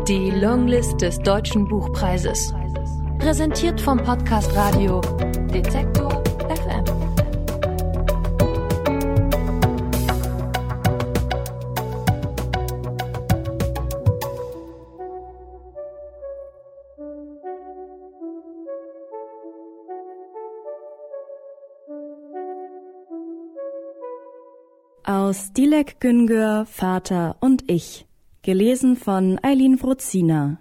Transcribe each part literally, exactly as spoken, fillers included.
Die Longlist des Deutschen Buchpreises. Präsentiert vom Podcast Radio Detektor F M. Aus Dilek Güngör, Vater und ich. Gelesen von Eileen Wrozina.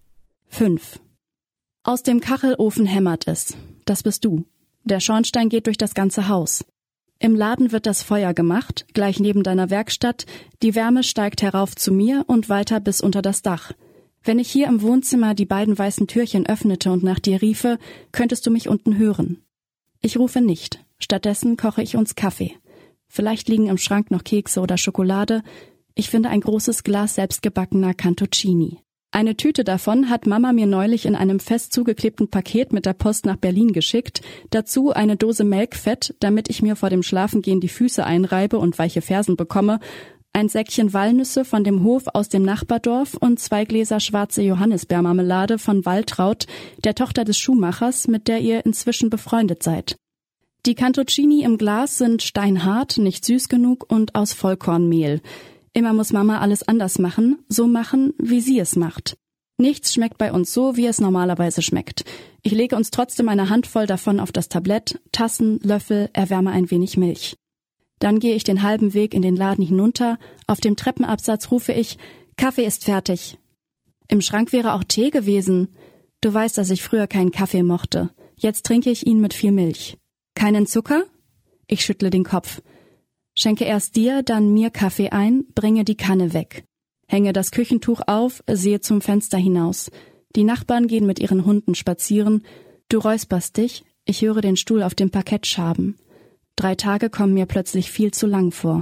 fünf. Aus dem Kachelofen hämmert es. Das bist du. Der Schornstein geht durch das ganze Haus. Im Laden wird das Feuer gemacht, gleich neben deiner Werkstatt. Die Wärme steigt herauf zu mir und weiter bis unter das Dach. Wenn ich hier im Wohnzimmer die beiden weißen Türchen öffnete und nach dir riefe, könntest du mich unten hören. Ich rufe nicht. Stattdessen koche ich uns Kaffee. Vielleicht liegen im Schrank noch Kekse oder Schokolade. Ich finde ein großes Glas selbstgebackener Cantuccini. Eine Tüte davon hat Mama mir neulich in einem fest zugeklebten Paket mit der Post nach Berlin geschickt. Dazu eine Dose Melkfett, damit ich mir vor dem Schlafengehen die Füße einreibe und weiche Fersen bekomme, ein Säckchen Walnüsse von dem Hof aus dem Nachbardorf und zwei Gläser schwarze Johannisbeermarmelade von Waltraud, der Tochter des Schuhmachers, mit der ihr inzwischen befreundet seid. Die Cantuccini im Glas sind steinhart, nicht süß genug und aus Vollkornmehl. Immer muss Mama alles anders machen, so machen, wie sie es macht. Nichts schmeckt bei uns so, wie es normalerweise schmeckt. Ich lege uns trotzdem eine Handvoll davon auf das Tablett, Tassen, Löffel, erwärme ein wenig Milch. Dann gehe ich den halben Weg in den Laden hinunter, auf dem Treppenabsatz rufe ich, Kaffee ist fertig. Im Schrank wäre auch Tee gewesen. Du weißt, dass ich früher keinen Kaffee mochte. Jetzt trinke ich ihn mit viel Milch. Keinen Zucker? Ich schüttle den Kopf. Schenke erst dir, dann mir Kaffee ein, bringe die Kanne weg. Hänge das Küchentuch auf, sehe zum Fenster hinaus. Die Nachbarn gehen mit ihren Hunden spazieren. Du räusperst dich, ich höre den Stuhl auf dem Parkett schaben. Drei Tage kommen mir plötzlich viel zu lang vor.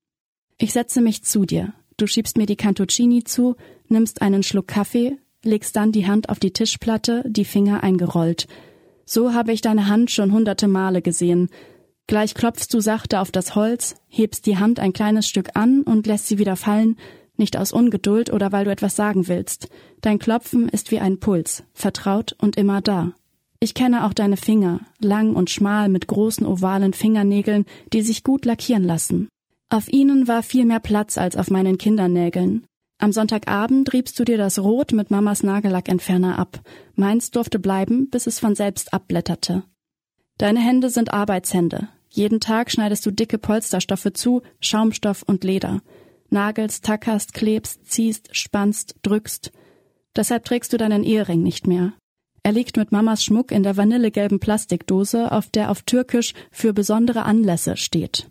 Ich setze mich zu dir. Du schiebst mir die Cantuccini zu, nimmst einen Schluck Kaffee, legst dann die Hand auf die Tischplatte, die Finger eingerollt. So habe ich deine Hand schon hunderte Male gesehen. Gleich klopfst du sachte auf das Holz, hebst die Hand ein kleines Stück an und lässt sie wieder fallen, nicht aus Ungeduld oder weil du etwas sagen willst. Dein Klopfen ist wie ein Puls, vertraut und immer da. Ich kenne auch deine Finger, lang und schmal mit großen ovalen Fingernägeln, die sich gut lackieren lassen. Auf ihnen war viel mehr Platz als auf meinen Kindernägeln. Am Sonntagabend riebst du dir das Rot mit Mamas Nagellackentferner ab. Meins durfte bleiben, bis es von selbst abblätterte. Deine Hände sind Arbeitshände. Jeden Tag schneidest du dicke Polsterstoffe zu, Schaumstoff und Leder. Nagelst, tackerst, klebst, ziehst, spannst, drückst. Deshalb trägst du deinen Ehering nicht mehr. Er liegt mit Mamas Schmuck in der vanillegelben Plastikdose, auf der auf Türkisch für besondere Anlässe steht.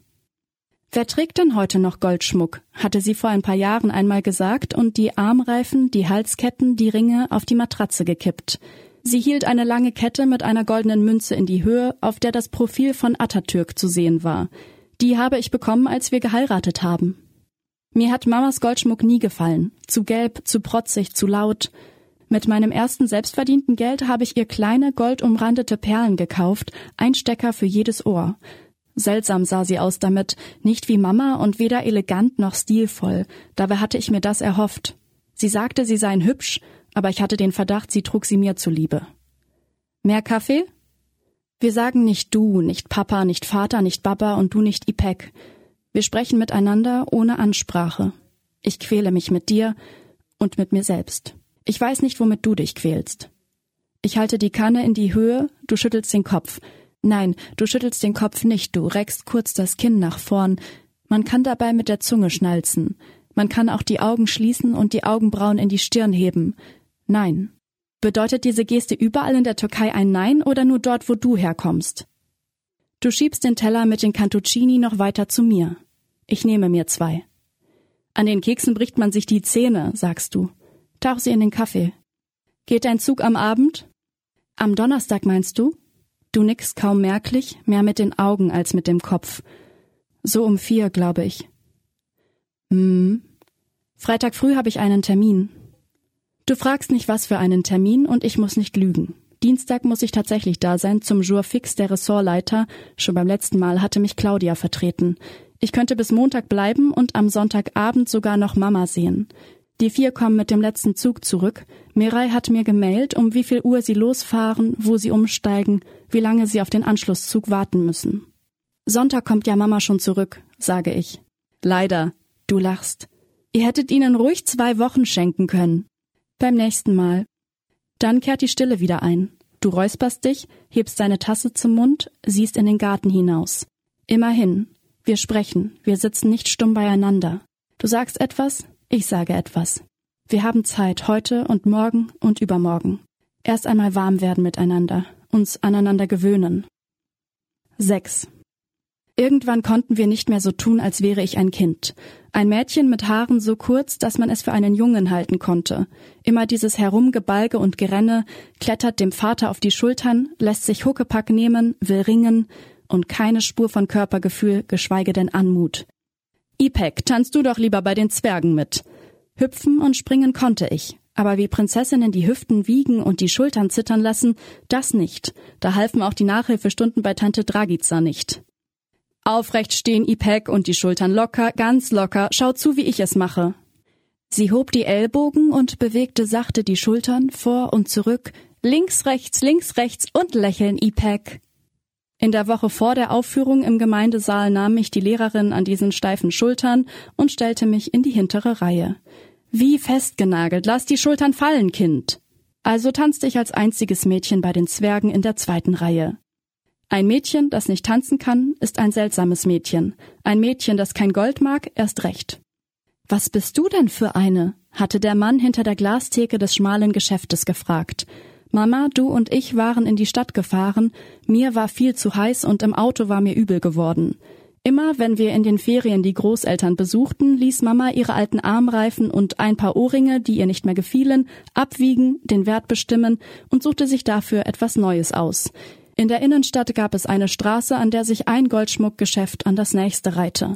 Wer trägt denn heute noch Goldschmuck, hatte sie vor ein paar Jahren einmal gesagt und die Armreifen, die Halsketten, die Ringe auf die Matratze gekippt. Sie hielt eine lange Kette mit einer goldenen Münze in die Höhe, auf der das Profil von Atatürk zu sehen war. Die habe ich bekommen, als wir geheiratet haben. Mir hat Mamas Goldschmuck nie gefallen. Zu gelb, zu protzig, zu laut. Mit meinem ersten selbstverdienten Geld habe ich ihr kleine, goldumrandete Perlen gekauft, ein Stecker für jedes Ohr. Seltsam sah sie aus damit, nicht wie Mama und weder elegant noch stilvoll. Dabei hatte ich mir das erhofft. Sie sagte, sie seien hübsch, aber ich hatte den Verdacht, sie trug sie mir zuliebe. Mehr Kaffee? Wir sagen nicht du, nicht Papa, nicht Vater, nicht Baba und du nicht Ipek. Wir sprechen miteinander ohne Ansprache. Ich quäle mich mit dir und mit mir selbst. Ich weiß nicht, womit du dich quälst. Ich halte die Kanne in die Höhe, du schüttelst den Kopf. Nein, du schüttelst den Kopf nicht, du reckst kurz das Kinn nach vorn. Man kann dabei mit der Zunge schnalzen. Man kann auch die Augen schließen und die Augenbrauen in die Stirn heben. Nein. Bedeutet diese Geste überall in der Türkei ein Nein oder nur dort, wo du herkommst? Du schiebst den Teller mit den Cantuccini noch weiter zu mir. Ich nehme mir zwei. An den Keksen bricht man sich die Zähne, sagst du. Tauch sie in den Kaffee. Geht dein Zug am Abend? Am Donnerstag meinst du? Du nickst kaum merklich, mehr mit den Augen als mit dem Kopf. So um vier, glaube ich. Hm. Freitag früh habe ich einen Termin. Du fragst nicht, was für einen Termin, und ich muss nicht lügen. Dienstag muss ich tatsächlich da sein zum Jour fix der Ressortleiter. Schon beim letzten Mal hatte mich Claudia vertreten. Ich könnte bis Montag bleiben und am Sonntagabend sogar noch Mama sehen. Die vier kommen mit dem letzten Zug zurück. Mirai hat mir gemailt, um wie viel Uhr sie losfahren, wo sie umsteigen, wie lange sie auf den Anschlusszug warten müssen. Sonntag kommt ja Mama schon zurück, sage ich. Leider, du lachst. Ihr hättet ihnen ruhig zwei Wochen schenken können. Beim nächsten Mal. Dann kehrt die Stille wieder ein. Du räusperst dich, hebst deine Tasse zum Mund, siehst in den Garten hinaus. Immerhin. Wir sprechen, wir sitzen nicht stumm beieinander. Du sagst etwas, ich sage etwas. Wir haben Zeit, heute und morgen und übermorgen. Erst einmal warm werden miteinander, uns aneinander gewöhnen. sechs. Irgendwann konnten wir nicht mehr so tun, als wäre ich ein Kind. Ein Mädchen mit Haaren so kurz, dass man es für einen Jungen halten konnte. Immer dieses Herumgebalge und Gerenne, klettert dem Vater auf die Schultern, lässt sich Huckepack nehmen, will ringen und keine Spur von Körpergefühl, geschweige denn Anmut. Ipek, tanzt du doch lieber bei den Zwergen mit. Hüpfen und springen konnte ich, aber wie Prinzessinnen die Hüften wiegen und die Schultern zittern lassen, das nicht. Da halfen auch die Nachhilfestunden bei Tante Dragica nicht. Aufrecht stehen, Ipek, und die Schultern locker, ganz locker, schau zu, wie ich es mache. Sie hob die Ellbogen und bewegte sachte die Schultern vor und zurück, links, rechts, links, rechts und lächeln, Ipek. In der Woche vor der Aufführung im Gemeindesaal nahm mich die Lehrerin an diesen steifen Schultern und stellte mich in die hintere Reihe. Wie festgenagelt, lass die Schultern fallen, Kind. Also tanzte ich als einziges Mädchen bei den Zwergen in der zweiten Reihe. Ein Mädchen, das nicht tanzen kann, ist ein seltsames Mädchen. Ein Mädchen, das kein Gold mag, erst recht. »Was bist du denn für eine?« hatte der Mann hinter der Glastheke des schmalen Geschäftes gefragt. Mama, du und ich waren in die Stadt gefahren, mir war viel zu heiß und im Auto war mir übel geworden. Immer, wenn wir in den Ferien die Großeltern besuchten, ließ Mama ihre alten Armreifen und ein paar Ohrringe, die ihr nicht mehr gefielen, abwiegen, den Wert bestimmen und suchte sich dafür etwas Neues aus. In der Innenstadt gab es eine Straße, an der sich ein Goldschmuckgeschäft an das nächste reihte.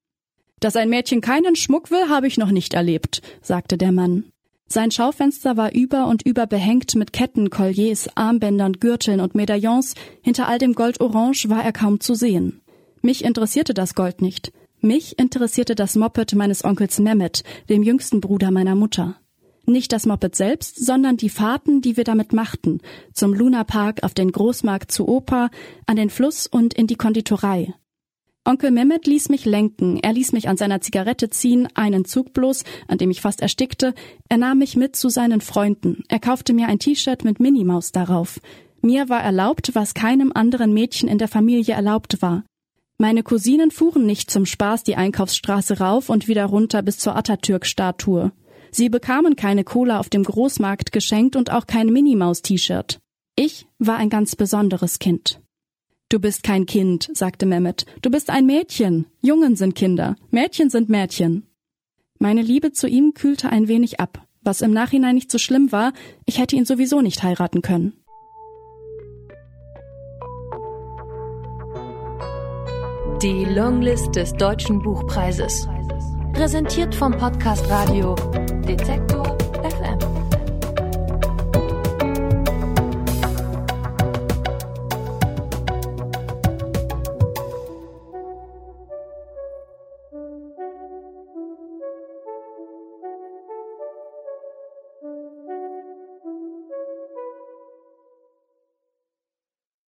»Dass ein Mädchen keinen Schmuck will, habe ich noch nicht erlebt«, sagte der Mann. Sein Schaufenster war über und über behängt mit Ketten, Colliers, Armbändern, Gürteln und Medaillons. Hinter all dem Goldorange war er kaum zu sehen. Mich interessierte das Gold nicht. Mich interessierte das Moped meines Onkels Mehmet, dem jüngsten Bruder meiner Mutter. Nicht das Moped selbst, sondern die Fahrten, die wir damit machten. Zum Lunapark, auf den Großmarkt zu Opa, an den Fluss und in die Konditorei. Onkel Mehmet ließ mich lenken, er ließ mich an seiner Zigarette ziehen, einen Zug bloß, an dem ich fast erstickte. Er nahm mich mit zu seinen Freunden. Er kaufte mir ein T-Shirt mit Minimaus darauf. Mir war erlaubt, was keinem anderen Mädchen in der Familie erlaubt war. Meine Cousinen fuhren nicht zum Spaß die Einkaufsstraße rauf und wieder runter bis zur Atatürk-Statue. Sie bekamen keine Cola auf dem Großmarkt geschenkt und auch kein Minimaus-T-Shirt. Ich war ein ganz besonderes Kind. »Du bist kein Kind«, sagte Mehmet. »Du bist ein Mädchen. Jungen sind Kinder. Mädchen sind Mädchen.« Meine Liebe zu ihm kühlte ein wenig ab, was im Nachhinein nicht so schlimm war, ich hätte ihn sowieso nicht heiraten können. Die Longlist des Deutschen Buchpreises. Präsentiert vom Podcast Radio Detektor.